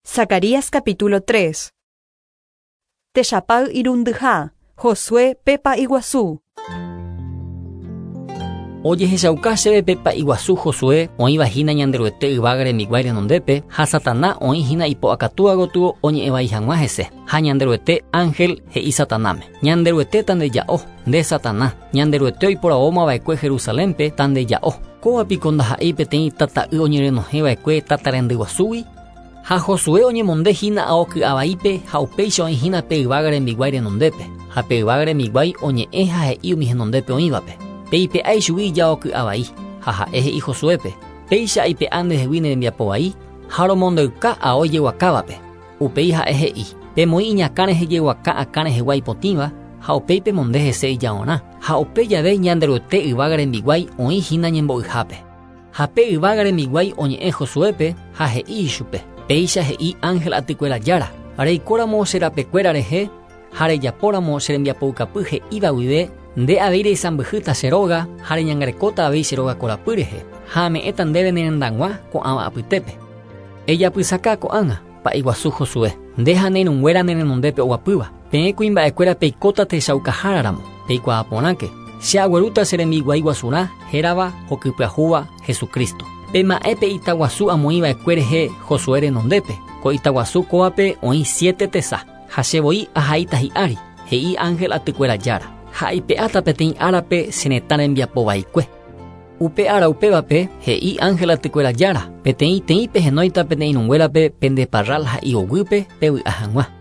Zacarías capítulo 3. Techapau irundyha, Josué pepa iguazú. Oye hechauka chéve pepa iguazú Josué oĩva hína ñanderuete yvágare miguái renondépe ha Satanás oĩ hína ipo'akatuagotuvo oñe'ẽvai hag̃ua hese ha ñanderuete ángel he'i Satanáme ñanderuete tandeja'o nde Satanás ñanderuete oiporãvomava'ekue Jerusalémpe tandeja'o kóvapiko ndaha'éi peteĩ tata'y oñerenohẽva'ekue tatarendy guasúgui. Ha Josué oñemonde hína aoky avaípe ha upéicha oĩ hína pe yvágare miguái renondépe ha pe yvágare miguái oñe'ẽ ha he'i umi henondépe oĩvape. Peipe'ái chugui jaoky avai ha ha'e he'i Josuépe péicha aipe'a ndehegui nerembiapo vai ha romondoyka ao jeguakávape. Upéi ha'e he'i pemoĩ iñakã rehejeguaka akã rehegua ipotĩva ha upéipe monde hese ijaorã ha upe jave ñanderuete yvágare miguái oĩ hína ñembo'yhápe. Ha pe yvágare miguái oñe'ẽ Josuépe ha he'i ichupe péicha he'i ángel atykuéra jára reikóramo cherapekuéra rehe ha rejapóramo cherembiapoukapy he'íva guive nde avei reisãmbyhýta che róga ha reñangarekóta avei che róga korapy rehe ha ame'ẽta ndéve nerendag̃ua ko'ãva apytépe. Ejapysáka ko'ág̃a pa'iguasu Josué nde neirũnguéra nerenondépe oguapýva peẽ kuimba'ekuéra peikóta techaukahararamo peikuaa porãke che aguerúta che rembiguái guasurã hérava hokypyahúva Jesukristo. Pe ma'épe itaguasu amoĩva'ekue rehe Josué renondépe ko itaguasu kóvape oĩ 7 tesa ha chevoi ahaíta hi'ári he'i ángel atykuéra jára ha ipe'áta peteĩ árape cheretã rembiapovaikue. Upe ára upévape he'i ángel atykuéra jára peteĩ teĩpe henóita peteĩ irũnguérape pende parral ha ioguýpe pevy'a hag̃ua.